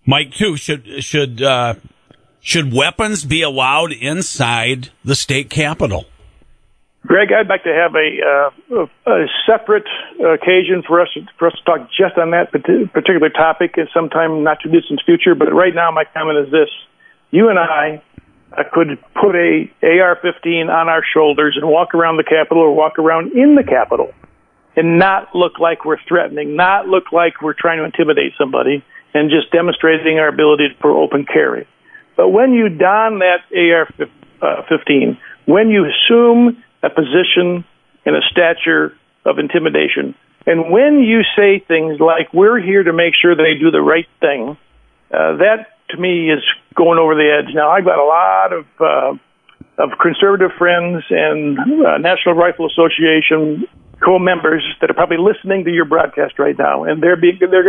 Mike, too, should weapons be allowed inside the state capitol? Greg, I'd like to have a separate occasion for us to talk just on that particular topic at some time not too distant future. But right now, my comment is this: you and I could put a AR-15 on our shoulders and walk around the Capitol or walk around in the Capitol and not look like we're threatening, not look like we're trying to intimidate somebody, and just demonstrating our ability for open carry. But when you don that AR-15, when you assume a position and a stature of intimidation, and when you say things like, we're here to make sure they do the right thing, that, to me, is going over the edge. Now, I've got a lot of conservative friends and National Rifle Association co-members that are probably listening to your broadcast right now, and they're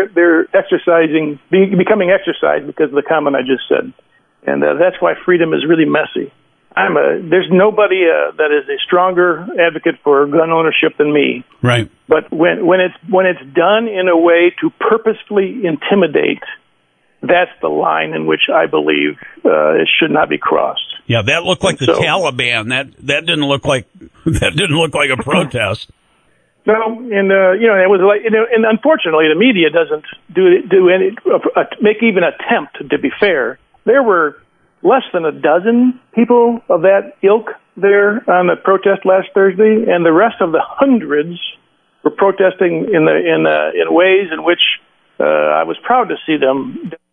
becoming exercised because of the comment I just said. And that's why freedom is really messy. There's nobody that is a stronger advocate for gun ownership than me. Right. But when it's done in a way to purposefully intimidate, that's the line in which I believe it should not be crossed. Yeah, that looked like the Taliban. That didn't look like a protest. No, and it was like, and unfortunately, the media doesn't do any make even attempt. To be fair, there were less than a dozen people of that ilk there on the protest last Thursday, and the rest of the hundreds were protesting in ways in which I was proud to see them